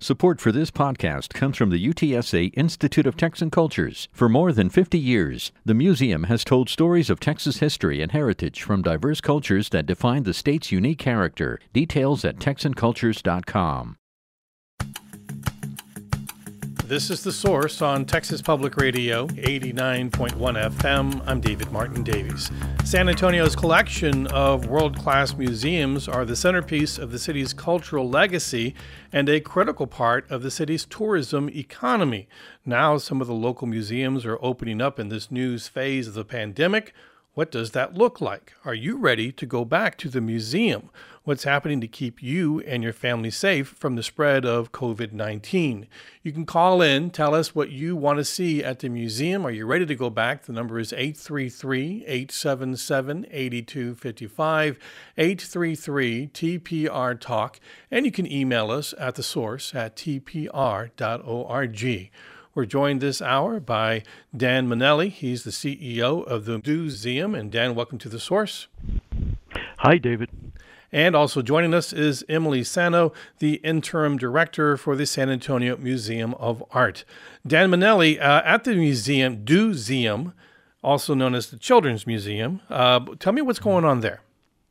Support for this podcast comes from the UTSA Institute of Texan Cultures. For more than 50 years, the museum has told stories of Texas history and heritage from diverse cultures that define the state's unique character. Details at TexanCultures.com. This is The Source on Texas Public Radio, 89.1 FM. I'm David Martin Davies. San Antonio's collection of world-class museums are the centerpiece of the city's cultural legacy and a critical part of the city's tourism economy. Now, some of the local museums are opening up in this new phase of the pandemic. What does that look like? Are you ready to go back to the museum? What's happening to keep you and your family safe from the spread of COVID-19? You can call in, tell us what you want to see at the museum. Are you ready to go back? The number is 833-877-8255, 833-TPR-TALK, and you can email us at thesource@tpr.org. We're joined this hour by Dan Manelli. He's the CEO of the Museum. And Dan, welcome to The Source. Hi, David. And also joining us is Emily Sano, the interim director for the San Antonio Museum of Art. Dan Manelli, at the museum, also known as the Children's Museum. Tell me what's going on there.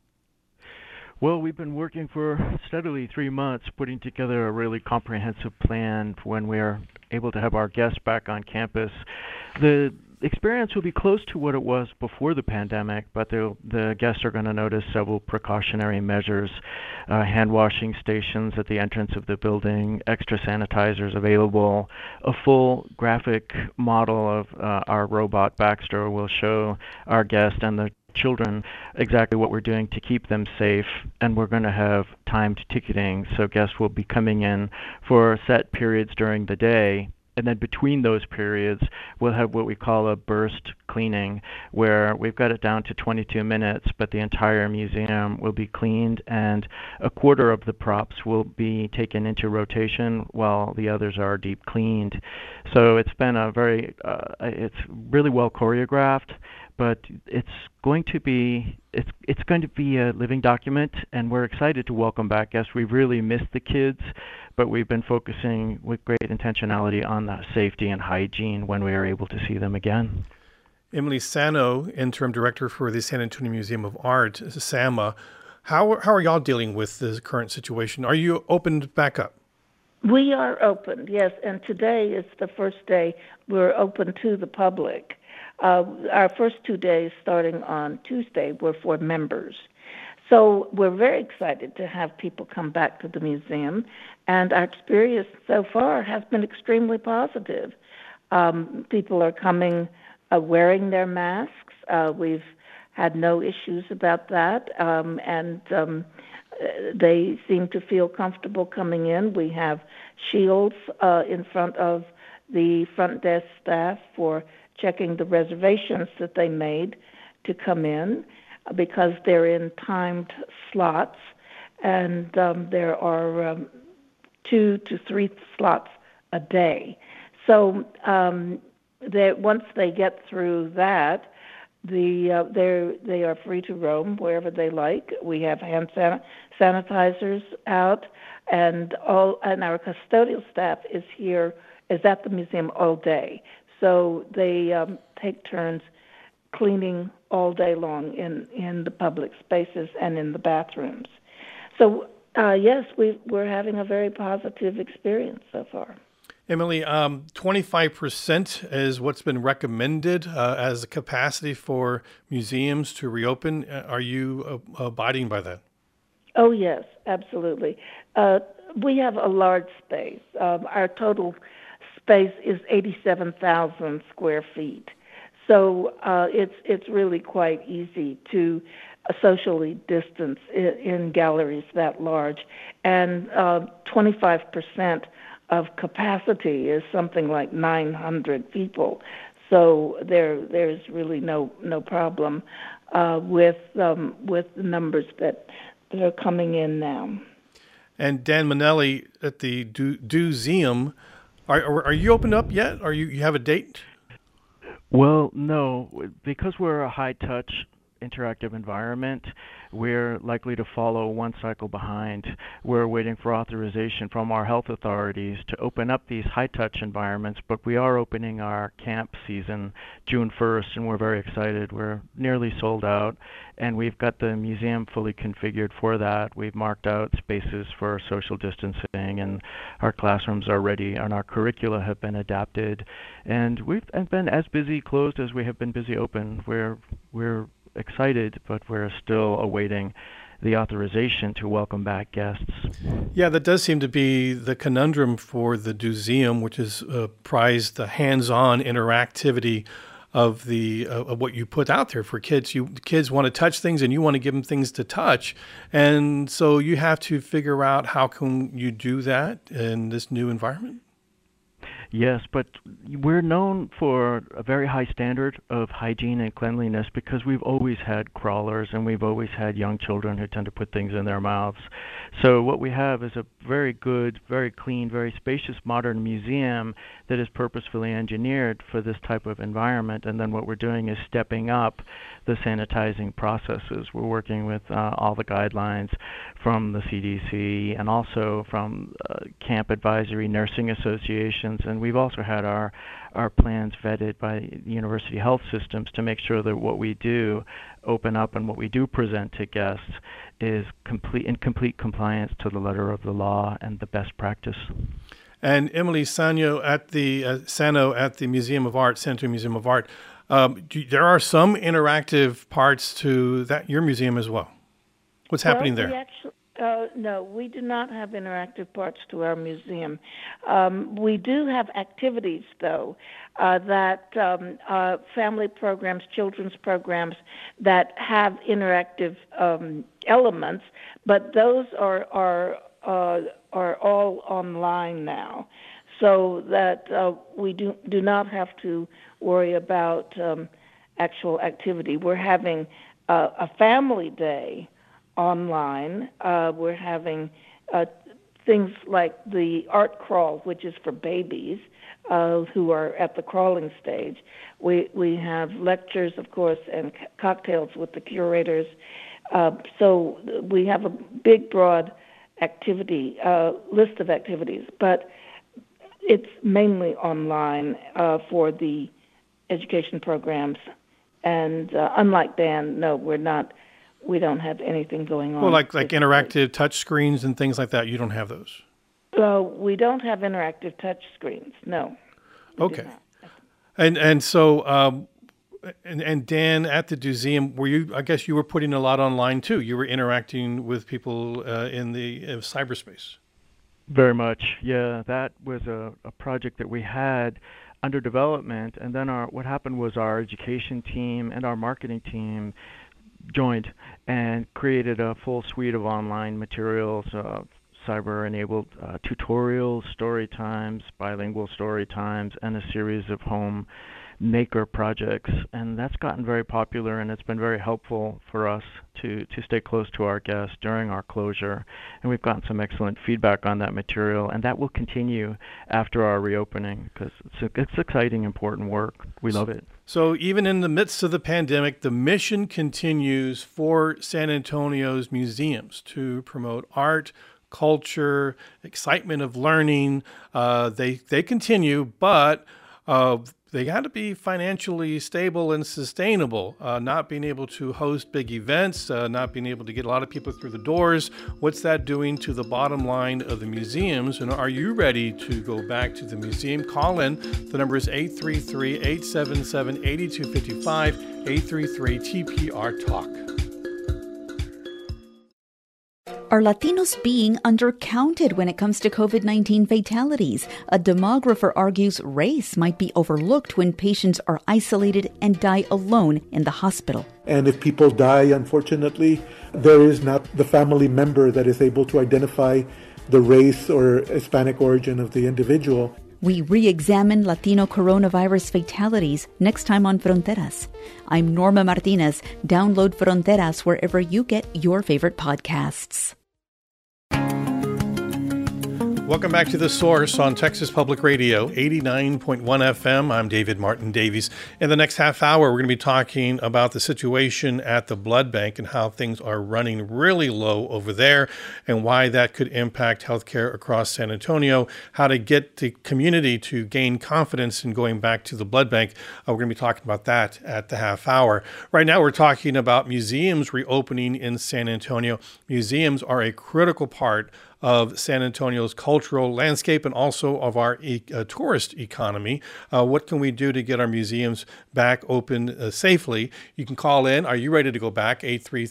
Well, we've been working for steadily 3 months, putting together a really comprehensive plan for when we're able to have our guests back on campus. The experience will be close to what it was before the pandemic, but the guests are going to notice several precautionary measures, hand washing stations at the entrance of the building, extra sanitizers available. A full graphic model of our robot Baxter will show our guests and the children exactly what we're doing to keep them safe, and we're going to have timed ticketing, so guests will be coming in for set periods during the day, and then between those periods we'll have what we call a burst cleaning, where we've got it down to 22 minutes, but the entire museum will be cleaned and a quarter of the props will be taken into rotation while the others are deep cleaned. So it's been it's really well choreographed, but it's going to be a living document, and we're excited to welcome back guests. We've really missed the kids, but we've been focusing with great intentionality on the safety and hygiene when we are able to see them again. Emily Sano, interim director for the San Antonio Museum of Art, SAMA. How are y'all dealing with the current situation? Are you opened back up? We are open, yes, and today is the first day we're open to the public. Our first 2 days, starting on Tuesday, were for members. So we're very excited to have people come back to the museum, and our experience so far has been extremely positive. People are coming wearing their masks. We've had no issues about that, and they seem to feel comfortable coming in. We have shields in front of the front desk staff for checking the reservations that they made to come in, because they're in timed slots, and there are 2 to 3 slots a day. So once they get through that, they are free to roam wherever they like. We have hand sanitizers out, and our custodial staff is at the museum all day. So they take turns cleaning all day long in the public spaces and in the bathrooms. So, yes, we're having a very positive experience so far. Emily, 25% is what's been recommended as a capacity for museums to reopen. Are you abiding by that? Oh, yes, absolutely. We have a large space. Our total space is 87,000 square feet. So it's really quite easy to socially distance in galleries that large. And 25% of capacity is something like 900 people. So there's really no problem with the numbers that are coming in now. And Dan Manelli at the Museum, are you opened up yet? You have a date? Well, no, because we're a high-touch interactive environment, we're likely to follow one cycle behind. We're waiting for authorization from our health authorities to open up these high-touch environments, but we are opening our camp season June 1st, and we're very excited. We're nearly sold out, and we've got the museum fully configured for that. We've marked out spaces for social distancing, and our classrooms are ready, and our curricula have been adapted, and we've been as busy closed as we have been busy open. We're excited, but we're still awaiting the authorization to welcome back guests. Yeah, that does seem to be the conundrum for the Museum, which is prized the hands-on interactivity of what you put out there for kids. Kids want to touch things, and you want to give them things to touch, and so you have to figure out how can you do that in this new environment. Yes, but we're known for a very high standard of hygiene and cleanliness because we've always had crawlers and we've always had young children who tend to put things in their mouths. So what we have is a very good, very clean, very spacious modern museum that is purposefully engineered for this type of environment. And then what we're doing is stepping up the sanitizing processes. We're working with all the guidelines from the CDC and also from camp advisory nursing associations, and we've also had our plans vetted by the university health systems to make sure that what we do open up and what we do present to guests is in complete compliance to the letter of the law and the best practice. And Emily Sano at the Museum of Art, San Antonio Museum of Art, there are some interactive parts to your museum as well. What's happening there? No, we do not have interactive parts to our museum. We do have activities, though, that family programs, children's programs that have interactive elements, but those are all online now, so that we do not have to worry about actual activity. We're having a family day online. We're having things like the art crawl, which is for babies who are at the crawling stage. We have lectures, of course, and cocktails with the curators. So we have a big, broad activity list of activities, but it's mainly online for the education programs. And unlike Dan, no, we're not. We don't have anything going on. Well, like interactive touch screens and things like that, you don't have those? We don't have interactive touch screens, no. Okay. And so, and Dan, at the museum, I guess you were putting a lot online too. You were interacting with people in the cyberspace. Very much, yeah. That was a project that we had under development, and then what happened was our education team and our marketing team joined and created a full suite of online materials, cyber-enabled tutorials, story times, bilingual story times, and a series of home maker projects. And that's gotten very popular, and it's been very helpful for us to stay close to our guests during our closure. And we've gotten some excellent feedback on that material, and that will continue after our reopening because it's exciting, important work. We love it. So even in the midst of the pandemic, the mission continues for San Antonio's museums to promote art, culture, excitement of learning. They continue, but they got to be financially stable and sustainable, not being able to host big events, not being able to get a lot of people through the doors. What's that doing to the bottom line of the museums? And are you ready to go back to the museum? Call in. The number is 833-877-8255, 833-TPR-TALK. Are Latinos being undercounted when it comes to COVID-19 fatalities? A demographer argues race might be overlooked when patients are isolated and die alone in the hospital. And if people die, unfortunately, there is not the family member that is able to identify the race or Hispanic origin of the individual. We re-examine Latino coronavirus fatalities next time on Fronteras. I'm Norma Martinez. Download Fronteras wherever you get your favorite podcasts. Welcome back to The Source on Texas Public Radio, 89.1 FM. I'm David Martin Davies. In the next half hour, we're going to be talking about the situation at the blood bank and how things are running really low over there and why that could impact healthcare across San Antonio, how to get the community to gain confidence in going back to the blood bank. We're going to be talking about that at the half hour. Right now, we're talking about museums reopening in San Antonio. Museums are a critical part of San Antonio's cultural landscape and also of our tourist economy. What can we do to get our museums back open safely? You can call in. Are you ready to go back?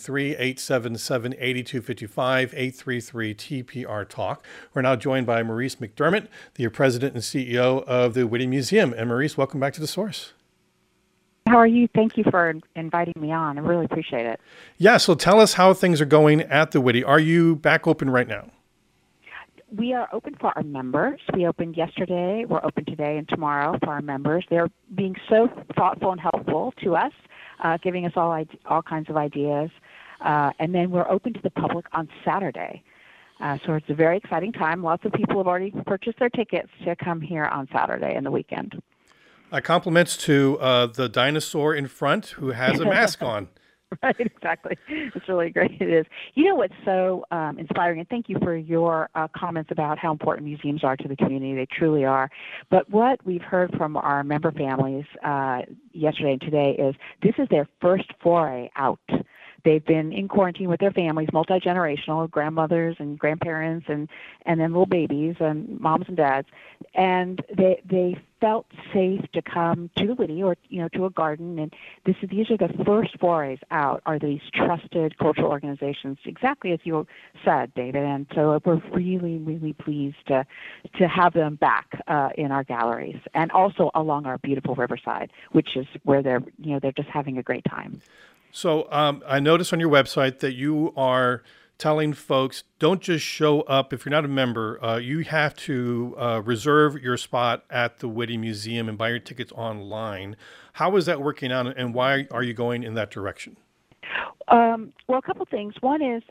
833-877-8255, 833-TPR-TALK. We're now joined by Maurice McDermott, the president and CEO of the Witte Museum. And Maurice, welcome back to The Source. How are you? Thank you for inviting me on. I really appreciate it. Yeah, so tell us how things are going at the Witte. Are you back open right now? We are open for our members. We opened yesterday. We're open today and tomorrow for our members. They're being so thoughtful and helpful to us, giving us all kinds of ideas. And then we're open to the public on Saturday. So it's a very exciting time. Lots of people have already purchased their tickets to come here on Saturday and the weekend. Compliments to the dinosaur in front who has a mask on. Right, exactly. It's really great. It is. You know what's so inspiring, and thank you for your comments about how important museums are to the community. They truly are. But what we've heard from our member families yesterday and today is this is their first foray out. They've been in quarantine with their families, multi-generational, grandmothers and grandparents and then little babies and moms and dads. And they felt safe to come to the Witte or, to a garden. And these are the first forays out, are these trusted cultural organizations, exactly as you said, David. And so we're really, really pleased to have them back in our galleries and also along our beautiful riverside, which is where they're just having a great time. So I noticed on your website that you are telling folks, don't just show up. If you're not a member, you have to reserve your spot at the Witte Museum and buy your tickets online. How is that working out, and why are you going in that direction? Well, a couple things. One is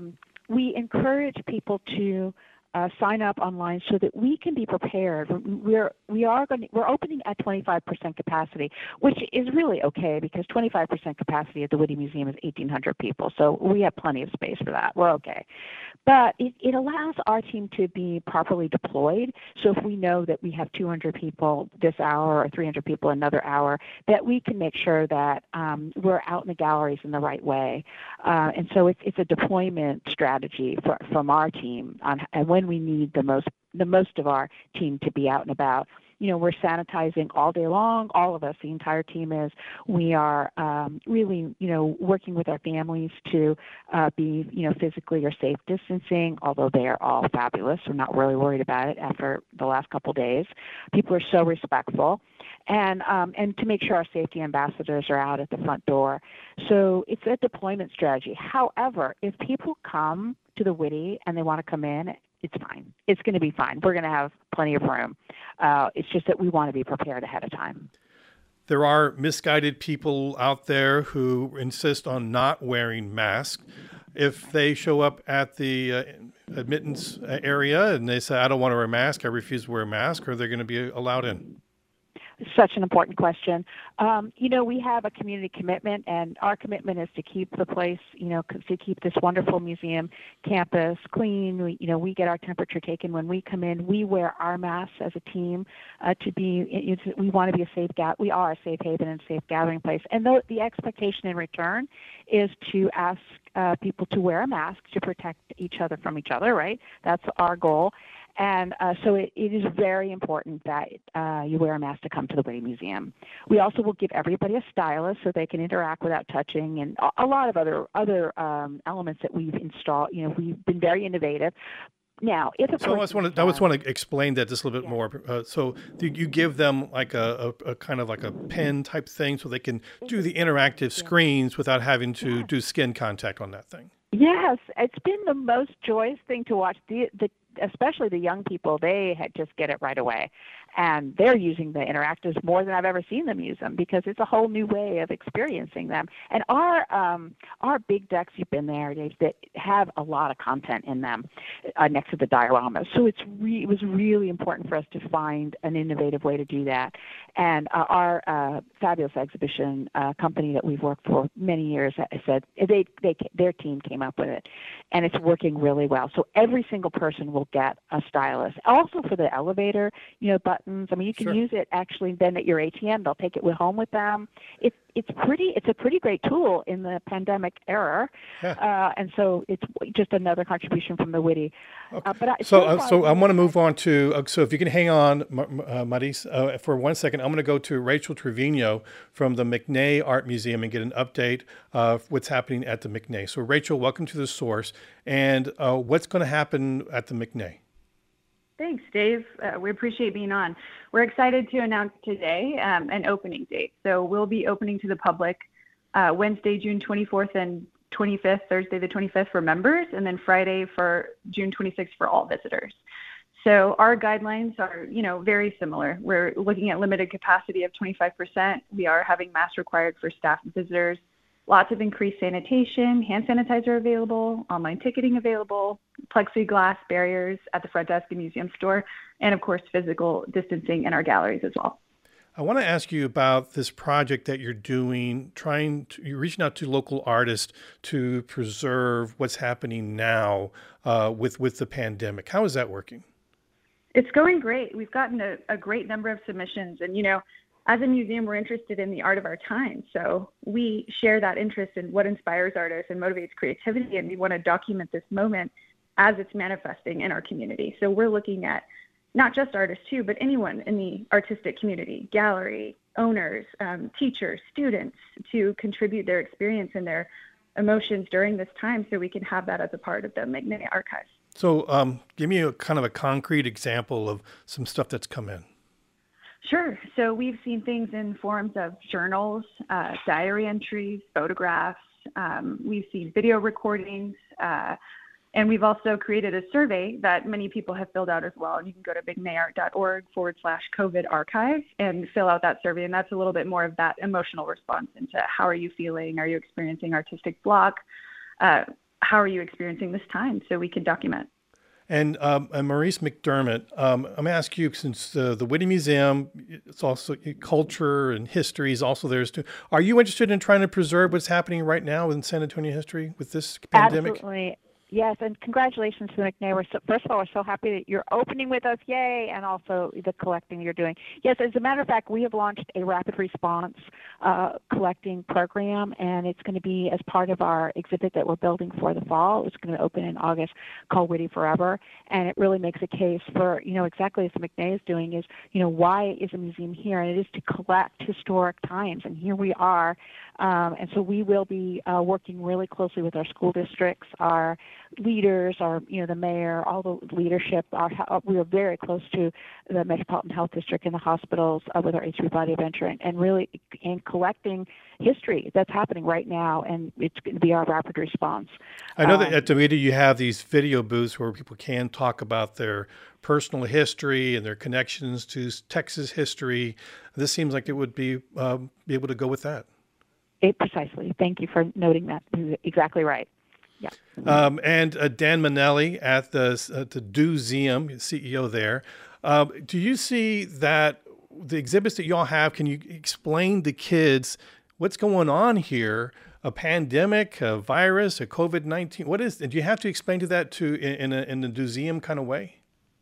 we encourage people to sign up online so that we can be prepared. We're opening at 25% capacity, which is really okay because 25% capacity at the Witte Museum is 1,800 people, so we have plenty of space for that. We're okay. But it allows our team to be properly deployed. So if we know that we have 200 people this hour or 300 people another hour, that we can make sure that we're out in the galleries in the right way. And so it's a deployment strategy from our team and when we need the most of our team to be out and about. We're sanitizing all day long, all of us, the entire team is. We are really, working with our families to be, physically or safe distancing, although they are all fabulous. We're not really worried about it after the last couple of days. People are so respectful. And to make sure our safety ambassadors are out at the front door. So it's a deployment strategy. However, if people come to the Witte and they want to come in, it's fine. It's going to be fine. We're going to have plenty of room. It's just that we want to be prepared ahead of time. There are misguided people out there who insist on not wearing masks. If they show up at the admittance area and they say, I don't want to wear a mask, I refuse to wear a mask, are they going to be allowed in? Such an important question. We have a community commitment, and our commitment is to keep the place, to keep this wonderful museum campus clean. We get our temperature taken when we come in. We wear our masks as a team we want to be a safe we are a safe haven and safe gathering place. And the expectation in return is to ask people to wear a mask to protect each other from each other, right? That's our goal. And so it is very important that you wear a mask to come to the Witte Museum. We also will give everybody a stylus so they can interact without touching, and a lot of other elements that we've installed. We've been very innovative. Now, if I just want to explain that just a little bit more. So you give them like a kind of like a pen type thing so they can do the interactive screens without having to do skin contact on that thing. Yes, it's been the most joyous thing to watch. The especially the young people, they just get it right away. And they're using the interactives more than I've ever seen them use them, because it's a whole new way of experiencing them. And our big decks, you've been there, Dave, that have a lot of content in them next to the dioramas. So it was really important for us to find an innovative way to do that. And our fabulous exhibition company that we've worked for many years said their team came up with it, and it's working really well. So every single person will get a stylus. Also for the elevator, buttons. I mean, you can use it actually then at your ATM. They'll take it home with them. It's a pretty great tool in the pandemic era, and so it's just another contribution from the Witty. Okay. So I want to move on to. So if you can hang on, Maris, for 1 second, I'm going to go to Rachel Trevino from the McNay Art Museum and get an update of what's happening at the McNay. So Rachel, welcome to The Source, and what's going to happen at the McNay? Thanks, Dave. We appreciate being on. We're excited to announce today an opening date. So we'll be opening to the public Wednesday, June 24th and 25th, Thursday the 25th for members, and then Friday for June 26th for all visitors. So our guidelines are, very similar. We're looking at limited capacity of 25%. We are having masks required for staff and visitors. Lots of increased sanitation, hand sanitizer available, online ticketing available, plexiglass barriers at the front desk and museum store, and of course, physical distancing in our galleries as well. I want to ask you about this project that you're doing, you're reaching out to local artists to preserve what's happening now with the pandemic. How is that working? It's going great. We've gotten a great number of submissions, and as a museum, we're interested in the art of our time. So we share that interest in what inspires artists and motivates creativity, and we want to document this moment as it's manifesting in our community. So we're looking at not just artists too, but anyone in the artistic community, gallery owners, teachers, students, to contribute their experience and their emotions during this time so we can have that as a part of the McNay archives. So give me a kind of a concrete example of some stuff that's come in. Sure. So we've seen things in forms of journals, diary entries, photographs. We've seen video recordings, and we've also created a survey that many people have filled out as well. And you can go to mcnayart.org/COVID archive and fill out that survey. And that's a little bit more of that emotional response into how are you feeling? Are you experiencing artistic block? How are you experiencing this time? So we can document. And Maurice McDermott, I'm going to ask you, since the Witty Museum, it's also culture and history is also theirs too. Are you interested in trying to preserve what's happening right now in San Antonio history with this pandemic? Absolutely. Yes, and congratulations to the McNay. First of all, we're so happy that you're opening with us, yay, and also the collecting you're doing. Yes, as a matter of fact, we have launched a rapid response collecting program, and it's going to be as part of our exhibit that we're building for the fall. It's going to open in August, called Witty Forever, and it really makes a case for, exactly as the McNay is doing is, why is a museum here? And it is to collect historic times, and here we are. And so we will be working really closely with our school districts, our leaders, the mayor, all the leadership. We are very close to the Metropolitan Health District and the hospitals with our HB Body Adventure, and really in collecting history that's happening right now, and it's going to be our rapid response. I know that at the Witty you have these video booths where people can talk about their personal history and their connections to Texas history. This seems like it would be able to go with that. Precisely. Thank you for noting that. Exactly right. Yeah. And Dan Manelli at the Doozeum, CEO there. Do you see that the exhibits that y'all have, can you explain to kids what's going on here? A pandemic, a virus, a COVID-19. What is? Do you have to explain to that in a Doozeum kind of way?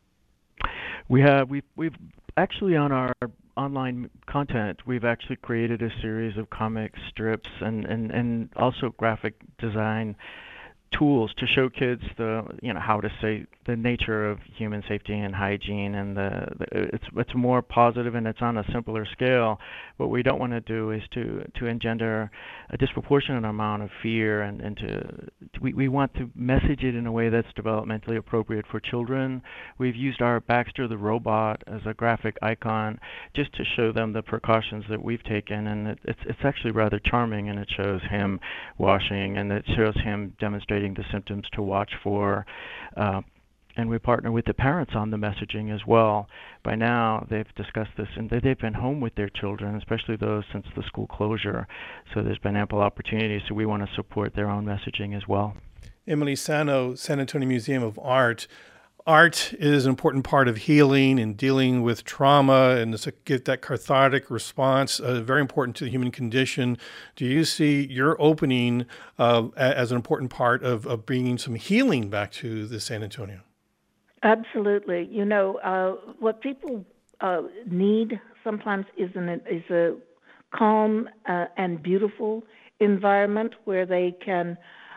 We've actually on our online content, we've actually created a series of comic strips and also graphic design tools to show kids how to say the nature of human safety and hygiene, and it's more positive and it's on a simpler scale. What we don't want to do is to engender a disproportionate amount of fear, and we want to message it in a way that's developmentally appropriate for children. We've used our Baxter the robot as a graphic icon just to show them the precautions that we've taken, and it's actually rather charming, and it shows him washing, and it shows him demonstrating the symptoms to watch for. And we partner with the parents on the messaging as well. By now, they've discussed this, and they've been home with their children, especially those since the school closure. So there's been ample opportunity, so we want to support their own messaging as well. Emily Sano, San Antonio Museum of Art. Art is an important part of healing and dealing with trauma, and to get that cathartic response, very important to the human condition. Do you see your opening as an important part of bringing some healing back to the San Antonio? Absolutely. You know, what people need sometimes is a calm and beautiful environment where they can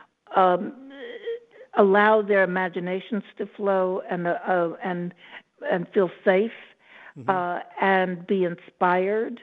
allow their imaginations to flow and feel safe, and be inspired,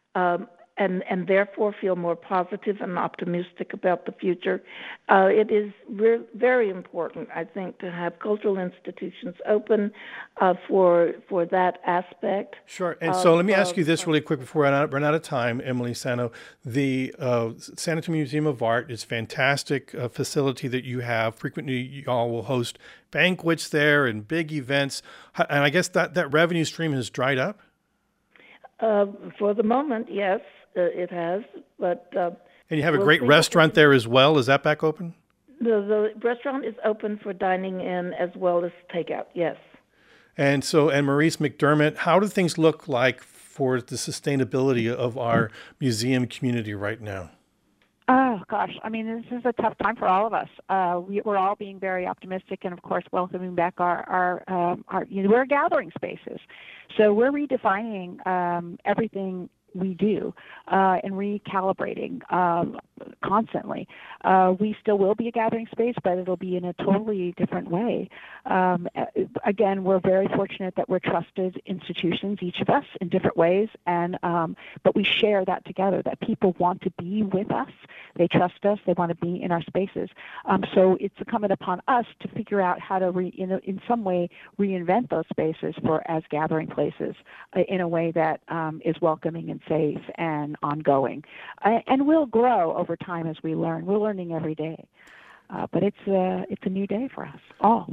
and therefore feel more positive and optimistic about the future. It is very important, I think, to have cultural institutions open for that aspect. Sure. And so let me ask you this really quick before we run out of time, Emily Sano. The San Antonio Museum of Art is a fantastic facility that you have. Frequently, you all will host banquets there and big events. And I guess that revenue stream has dried up? For the moment, yes. It has, but... and you have a great restaurant there as well. Is that back open? The restaurant is open for dining in as well as takeout, yes. And Maurice McDermott, how do things look like for the sustainability of our museum community right now? Oh, gosh. I mean, this is a tough time for all of us. We're all being very optimistic and, of course, welcoming back our we're gathering spaces. So we're redefining everything we do and recalibrating constantly. We still will be a gathering space, but it'll be in a totally different way. Again, we're very fortunate that we're trusted institutions, each of us, in different ways, and but we share that together, that people want to be with us. They trust us. They want to be in our spaces. So it's incumbent upon us to figure out how to, in some way, reinvent those spaces as gathering places in a way that is welcoming and safe and ongoing. And we'll grow over time as we learn. We're learning every day. But it's a new day for us all.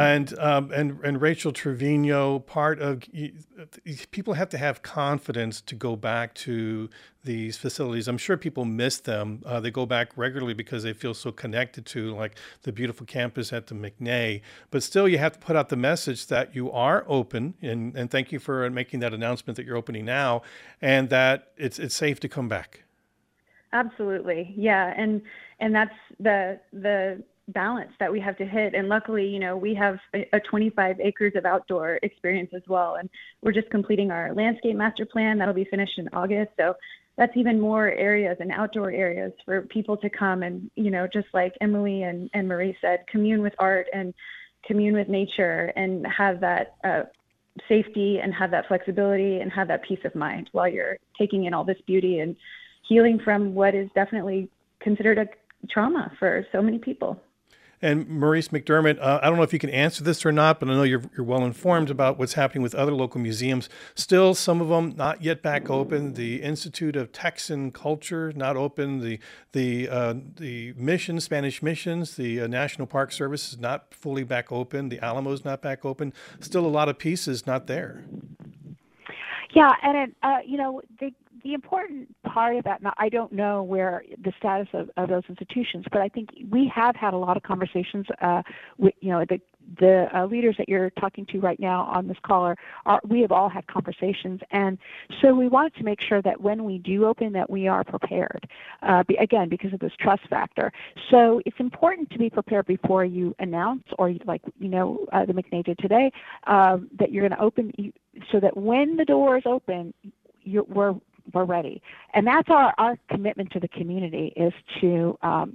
And Rachel Trevino, part of people have to have confidence to go back to these facilities. I'm sure people miss them. They go back regularly because they feel so connected to, like, the beautiful campus at the McNay. But still, you have to put out the message that you are open, and thank you for making that announcement that you're opening now, and that it's safe to come back. Absolutely. Yeah. And that's the balance that we have to hit. And luckily, we have a 25 acres of outdoor experience as well. And we're just completing our landscape master plan. That'll be finished in August. So that's even more areas and outdoor areas for people to come and, just like Emily and Marie said, commune with art and commune with nature and have that safety and have that flexibility and have that peace of mind while you're taking in all this beauty and healing from what is definitely considered a trauma for so many people. And Maurice McDermott, I don't know if you can answer this or not, but I know you're well informed about what's happening with other local museums. Still, some of them not yet back open. The Institute of Texan Culture not open. The mission, Spanish missions, the National Park Service is not fully back open. The Alamo's not back open. Still, a lot of pieces not there. Yeah, and the important part of that, now I don't know where the status of those institutions, but I think we have had a lot of conversations with, the leaders that you're talking to right now on this call we have all had conversations. And so we wanted to make sure that when we do open that we are prepared, again, because of this trust factor. So it's important to be prepared before you announce, or the McNay did today, that you're going to open, so that when the doors open, we're ready. And that's our commitment to the community is to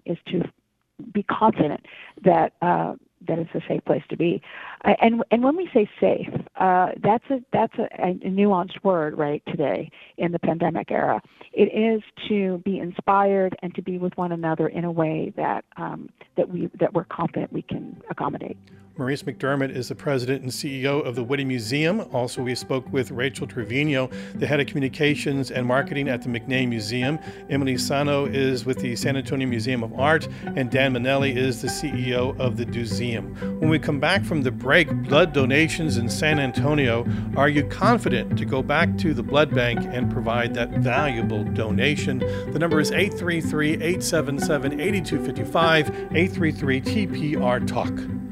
be confident that it's a safe place to be. And when we say safe, that's a nuanced word right today in the pandemic era. It is to be inspired and to be with one another in a way that we're confident we can accommodate. Maurice McDermott is the president and CEO of the Whitty Museum. Also, we spoke with Rachel Trevino, the head of communications and marketing at the McNay Museum. Emily Sano is with the San Antonio Museum of Art, and Dan Manelli is the CEO of the Museum. When we come back from the break, blood donations in San Antonio. Are you confident to go back to the blood bank and provide that valuable donation? The number is 833-877-8255, 833-TPR-TALK.